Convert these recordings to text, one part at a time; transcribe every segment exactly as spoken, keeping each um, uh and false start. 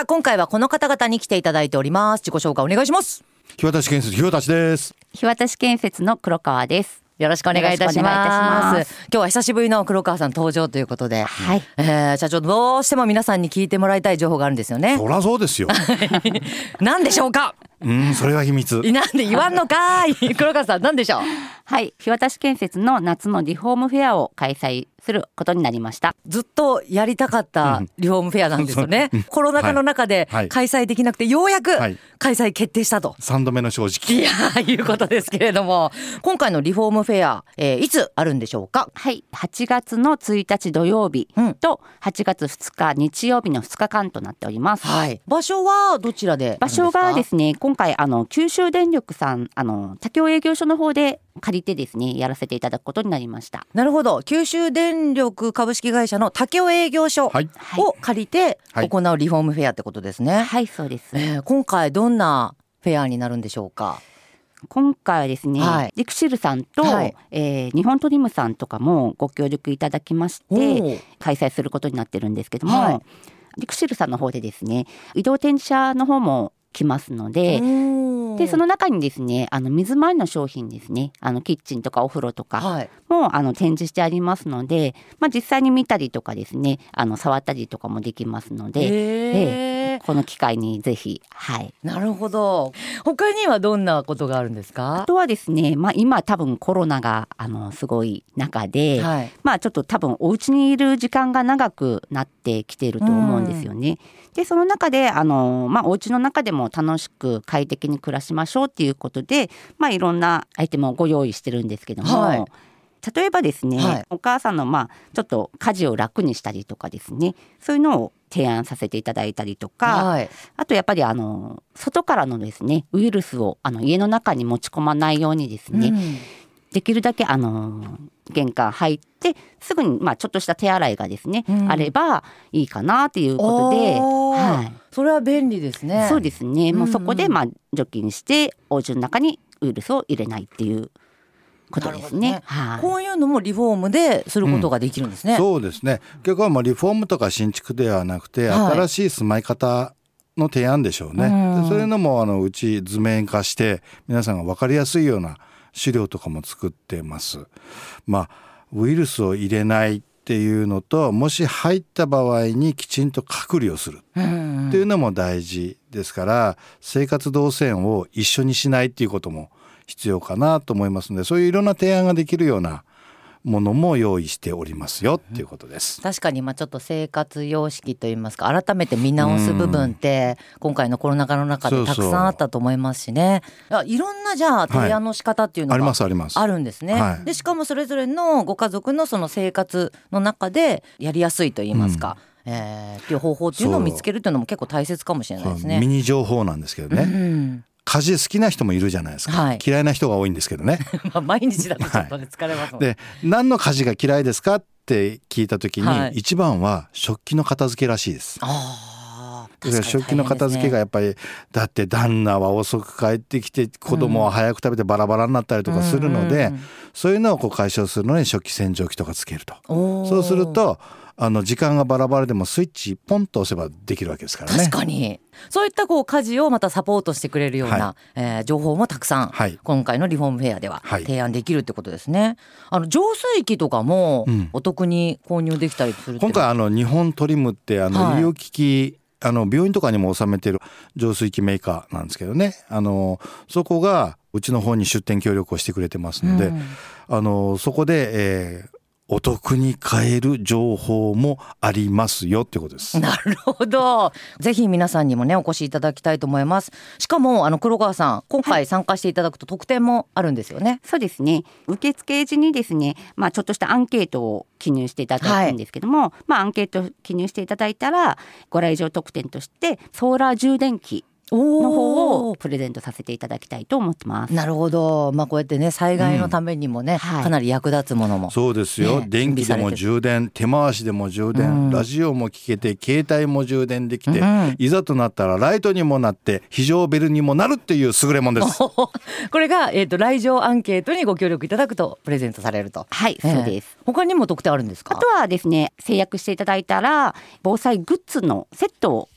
さあ今回はこの方々に来ていただいております。自己紹介お願いします。 日渡建設日渡です。 日渡建設の黒川です。 よろしくお願いいたします。今日は久しぶりの黒川さん登場ということで、 はい、 えー、社長どうしても皆さんに聞いてもらいたい情報があるんですよね。 そりゃそうですよ。 何でしょうか。 うん、それは秘密。 なんで言わんのかい。黒川さん何でしょう。 はい、日渡建設の夏のリフォームフェアを開催することになりました。 ずっとやりたかったリフォームフェアなんですよね、うん、コロナ禍の中で開催できなくてようやく開催決定したと、 さんどめの正直いやいうことですけれども、今回のリフォームフェア、えー、いつあるんでしょうか。 はい、はちがつのついたち土曜日とはちがつふつか日曜日のふつかかんとなっております、 はい、場所はどちらで。 場所がですね、今回あの九州電力さんあの武雄営業所の方で借りてですねやらせていただくことになりました。 なるほど。九州電力株式会社の武雄営業所を借りて行うリフォームフェアってことですね。 はい、はい、そうです、 えー、今回どんなフェアになるんでしょうか。 今回はですね、はい、リクシルさんと、はい、えー、日本トリムさんとかもご協力いただきまして開催することになってるんですけども、はい、リクシルさんの方でですね移動展示車の方も来ますので、でその中にですねあの水回りの商品ですね、あのキッチンとかお風呂とかも、はい、あの展示してありますので、まあ、実際に見たりとかですねあの触ったりとかもできますので、えー、この機会にぜひ、はい、 なるほど。他にはどんなことがあるんですか。 あとはですね、まあ、今多分コロナがあのすごい中で、はい、まあ、ちょっと多分お家にいる時間が長くなってきていると思うんですよね。でその中であの、まあ、お家の中でも楽しく快適に暮らしましょうっていうことで、まあ、いろんなアイテムをご用意してるんですけども、はい、例えばですね、はい、お母さんのまあちょっと家事を楽にしたりとかですね、そういうのを提案させていただいたりとか、はい、あとやっぱりあの外からのですねウイルスをあの家の中に持ち込まないようにですね、うん、できるだけあの玄関入ってすぐにまあちょっとした手洗いがですね、うん、あればいいかなということで、はい、 それは便利ですね。 そうですね、もうそこでまあ除菌してお家の中にウイルスを入れないっていうことですね。 はい、こういうのもリフォームですることができるんですね。 うん、そうですね。結構まあリフォームとか新築ではなくて、はい、新しい住まい方の提案でしょうね。うん、でそういうのもあのうち図面化して皆さんが分かりやすいような資料とかも作ってます。まあウイルスを入れないっていうのと、もし入った場合にきちんと隔離をするっていうのも大事ですから、生活動線を一緒にしないっていうことも必要かなと思いますので、そういういろんな提案ができるようなものも用意しておりますよっていうことです。 確かにまあちょっと生活様式といいますか改めて見直す部分って今回のコロナ禍の中でたくさんあったと思いますしね。そうそう、いろんなじゃあ提案の仕方っていうのがあるんですね。はい、でしかもそれぞれのご家族のその生活の中でやりやすいといいますか、うんえー、っていう方法っていうのを見つけるっていうのも結構大切かもしれないですね。 ミニ情報なんですけどね、うん家事好きな人もいるじゃないですか、はい、嫌いな人が多いんですけどねまあ毎日だとちょっとね疲れますもん、 はい、で何の家事が嫌いですかって聞いた時に、はい、一番は食器の片付けらしいです。 あ食器の片付けがやっぱりだって旦那は遅く帰ってきて子供は早く食べてバラバラになったりとかするので、うん、そういうのをこう解消するのに食器洗浄機とかつけると、そうするとあの時間がバラバラでもスイッチポンと押せばできるわけですからね。 確かにそういったこう家事をまたサポートしてくれるような、はいえー、情報もたくさん、はい、今回のリフォームフェアでは提案できるってことですね。はい、あの浄水器とかもお得に購入できたりするって、うん、 今回あの日本トリムってあの医療機器、はい、あの病院とかにも納めてる浄水器メーカーなんですけどね、あのそこがうちの方に出店協力をしてくれてますので、うん、あのそこで、えーお得に買える情報もありますよってことです。 なるほど。ぜひ皆さんにもねお越しいただきたいと思います。しかもあの黒川さん今回参加していただくと特典もあるんですよね。はい、 そうですね。受付時にですね、まあ、ちょっとしたアンケートを記入していただくんですけども、はいまあ、アンケート記入していただいたらご来場特典としてソーラー充電器の方をプレゼントさせていただきたいと思ってます。 なるほど、まあ、こうやってね災害のためにもね、うんはい、かなり役立つものも、 そうですよ、ね、電気でも充電手回しでも充電、うん、ラジオも聞けて携帯も充電できて、うん、いざとなったらライトにもなって非常ベルにもなるっていう優れものですこれが、えーと、来場アンケートにご協力いただくとプレゼントされると。 はい、えー、そうです。 他にも特典あるんですか？ あとはですね制約していただいたら防災グッズのセットを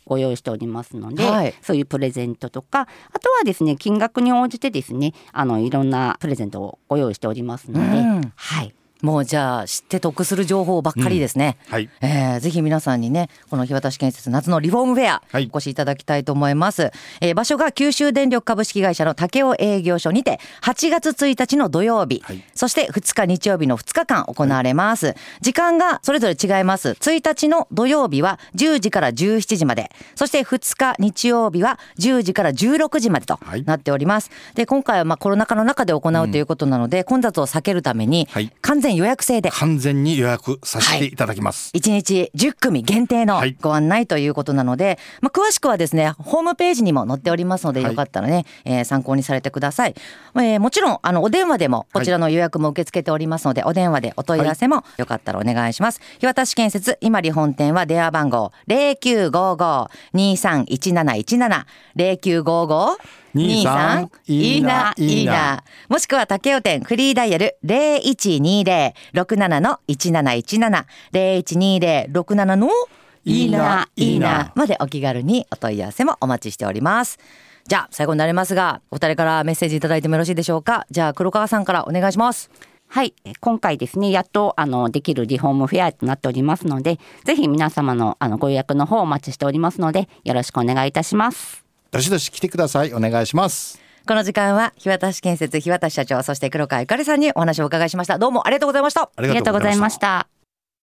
ご用意しておりますので、はい、そういうプレゼントとか、あとはですね金額に応じてですねあのいろんなプレゼントをご用意しておりますので、うん、はい、 もうじゃあ知って得する情報ばっかりですね、うん、はい、えー、ぜひ皆さんにねこの日渡建設夏のリフォームフェア、はい、お越しいただきたいと思います、えー、場所が九州電力株式会社の武雄営業所にてはちがつついたちの土曜日、はい、そしてふつか日曜日のふつかかん行われます、はい、時間がそれぞれ違います。ついたちの土曜日はじゅうじからじゅうしちじまで、そしてふつか日曜日はじゅうじからじゅうろくじまでとなっております、はい、で今回はまあコロナ禍の中で行うということなので、うん、混雑を避けるために完全予約制で、 完全に予約させていただきます、 はい、いちにちじゅっくみ限定のご案内ということなので、はい、まあ、詳しくはですねホームページにも載っておりますので、はい、よかったらね、えー、参考にされてください、えー、もちろんあのお電話でもこちらの予約も受け付けておりますので、はい、お電話でお問い合わせもよかったらお願いします、はい、日渡建設今里本店は電話番号 ゼロきゅうごご にさんいちなないちなな ゼロきゅうごごにさんいいないいな、もしくは武雄店フリーダイヤル ゼロいちにゼロ ろくななのいちなないちなな ゼロいちにゼロ ろくななのいいないいなまでお気軽にお問い合わせもお待ちしております。じゃあ最後になりますがお二人からメッセージいただいてもよろしいでしょうか。じゃあ黒川さんからお願いします。 はい、今回ですねやっとあのできるリフォームフェアとなっておりますので、ぜひ皆様のあのご予約の方をお待ちしておりますのでよろしくお願いいたします。 どしどし来てください。お願いします。 この時間は日渡建設日渡社長、そして黒川ゆかりさんにお話をお伺いしました。どうもありがとうございました。 ありがとうございました。